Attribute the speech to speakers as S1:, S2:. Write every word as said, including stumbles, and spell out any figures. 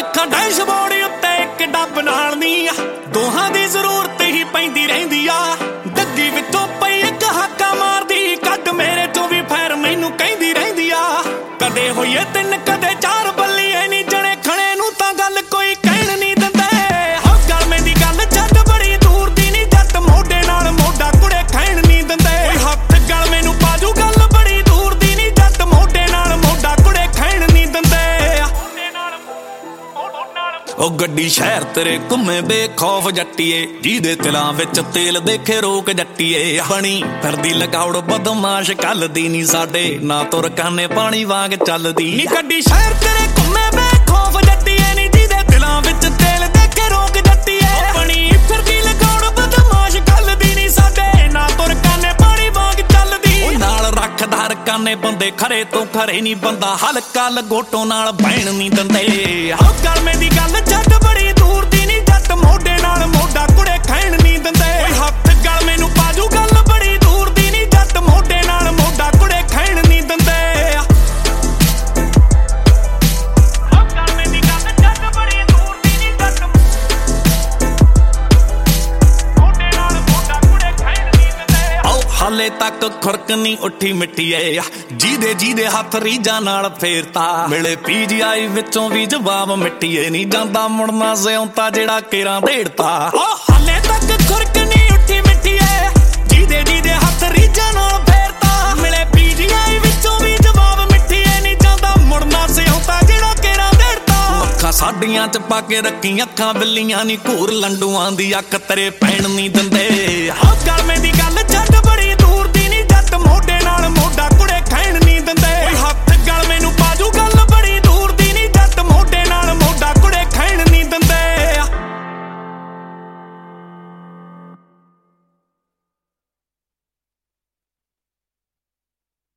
S1: ਰੱਖਾਂ ਡੈਸ਼ਬੋਰਡ ਉੱਤੇ ਇੱਕ ਡੱਬ ਨਾਲ ਨੀ ਆ ਦੋਹਾਂ ਦੀ ਜ਼ਰੂਰਤ ਹੀ ਪੈਂਦੀ ਰਹਿੰਦੀ ਆ ਡੱਗੀ ਵਿੱਚੋਂ ਪਈ ਇੱਕ ਹਾਕਾ ਮਾਰਦੀ ਕੱਢ ਮੇਰੇ ਚੋਂ ਵੀ ਫੈਰ ਮੈਨੂੰ ਕਹਿੰਦੀ ਰਹਿੰਦੀ ਆ ਕਦੇ ਹੋਈਏ ਤਿੰਨ ਕਦੇ ਚਾਰ ਬੱਲੀਏ ਨੀ ਜਣੇ ਖਣੇ ਨੂੰ ਤਾਂ ਗੱਲ ਕੋਈ ਕਹਿਣ ਨਹੀਂ ਦਿੰਦੇ ਹੋ ਗਲਮੇ ਦੀ ਗੱਲ ਛੱਡ ਬੜੀ ਦੂਰ ਦੀ ਨੀ ਜੱਟ ਮੋਢੇ ਨਾਲ ਮੋਢਾ ਕੁੜੇ ਖੈਣ ਨਹੀਂ ਦਿੰਦੇ ਓਏ ਹੱਥ ਗਲਮੇ ਨੂੰ ਪਾਜੂ ਗੱਲ ਬੜੀ ਦੂਰ ਦੀ ਨੀ ਜੱਟ ਮੋਢੇ ਨਾਲ ਮੋਢਾ ਕੁੜੇ ਖੈਣ ਨਹੀਂ ਦਿੰਦੇ ਉਹ ਗੱਡੀ ਸ਼ਹਿਰ ਤੇਰੇ ਘੁੰਮੇ ਬੇਖੌਫ ਜੱਟੀਏ ਜਿਹਦੇ ਤਿਲਾਂ ਵਿੱਚ ਤੇਲ ਦੇਖੇ ਰੋਕ ਜੱਟੀਏ ਬਣੀ ਫਿਰਦੀ ਲਗਾਉੜ ਬਦਮਾਸ਼ ਕੱਲ ਦੀ ਨੀ ਸਾਡੇ ਨਾ ਤੁਰ ਕਾਨੇ ਪਾਣੀ ਵਾਂਗ ਚੱਲਦੀ ਨੀ ਗੱਡੀ ਸ਼ਹਿਰ ਤੇਰੇ ਘੁੰਮੇ ਬੇਖੌਫ ਜੱਟੀਏ ਨੀ ਜਿਹਦੇ ਤਿਲਾਂ ਵਿੱਚ ਤੇਲ ਦੇਖੇ ਰੋਕ ਜੱਟੀਏ ਬਣੀ ਫਿਰਦੀ ਲਗਾਉੜ ਬਦਮਾਸ਼ ਕੱਲ ਦੀ ਨੀ ਸਾਡੇ ਨਾ ਤੁਰ ਕਾਨੇ ਪਾਣੀ ਵਾਂਗ ਚੱਲਦੀ ਉਹ ਨਾਲ ਰੱਖਦਾਰ ਕਾਨੇ ਬੰਦੇ ਖਰੇ ਤੋਂ ਖਰੇ ਨੀ ਬੰਦਾ ਹਲਕਾ ਲਗੋਟੋ ਨਾਲ ਬਹਿਣ ਨੀ ਦਿੰਦੇ ਆਹ ਗਲਮੇ ਦੀ ਗੱਲ ਛੱਡ ਬੜੀ ਦੂਰ ਦੀ ਨੀ ਜੱਟ ਮੋਢੇ ਨਾਲ ਮੋਢਾ ਕੁੜੇ ਖੈਣ ਨਹੀਂ ਦਿੰਦੇ ਓਏ ਹੱਥ ਗਲਮੇ ਨੂੰ ਪਾਜੂ ਗੱਲ ਬੜੀ ਦੂਰ ਦੀ ਨੀ ਜੱਟ ਮੋਢੇ ਨਾਲ ਮੋਢਾ ਕੁੜੇ ਖੈਣ ਨਹੀਂ ਦਿੰਦੇ ਆਹ ਗਲਮੇ ਦੀ ਗੱਲ ਛੱਡ ਬੜੀ ਦੂਰ ਦੀ ਨੀ ਜੱਟ ਮੋਢੇ ਨਾਲ ਮੋਢਾ ਕੁੜੇ ਖੈਣ ਨਹੀਂ ਦਿੰਦੇ ਆਓ ਹਾਲੇ ਤੱਕ ਖੁਰਕ ਨਹੀਂ ਉੱਠੀ ਮਿੱਟੀਏ ਜਿਹਦੇ ਜਿਹਦੇ ਹੱਥ ਰੀਜਾਂ ਨਾਲ ਫੇਰਤਾ ਮਿਲੇ ਪੀਜੀਆਈ ਵਿੱਚੋਂ ਵੀ ਜਵਾਬ ਮਿੱਟੀਏ ਨਹੀਂ ਜਾਂਦਾ ਮੁੜਨਾ ਸਿਉਂਤਾ ਜਿਹੜਾ ਕੇਰਾਂ ਢੇੜਤਾ ਓ ਹਾਲੇ ਤੱਕ ਖੁਰਕ ਨਹੀਂ ਉੱਠੀ ਮਿੱਟੀਏ ਜਿਹਦੇ ਜਿਹਦੇ ਹੱਥ ਰੀਜਾਂ ਨਾਲ ਫੇਰਤਾ ਮਿਲੇ ਪੀਜੀਆਈ ਵਿੱਚੋਂ ਵੀ ਜਵਾਬ ਮਿੱਟੀਏ ਨਹੀਂ ਜਾਂਦਾ ਮੁੜਨਾ ਸਿਉਂਤਾ ਜਿਹੜਾ ਕੇਰਾਂ ਢੇੜਤਾ ਅੱਖਾਂ ਸਾਡੀਆਂ ਚ ਪਾ ਕੇ ਰੱਖੀ ਅੱਖਾਂ ਬਿੱਲੀਆਂ ਨੀ ਘੂਰ ਲੰਡੂਆਂ ਦੀ ਅੱਖ ਤੇਰੇ ਪੈਣ ਨਹੀਂ ਦਿੰਦੇ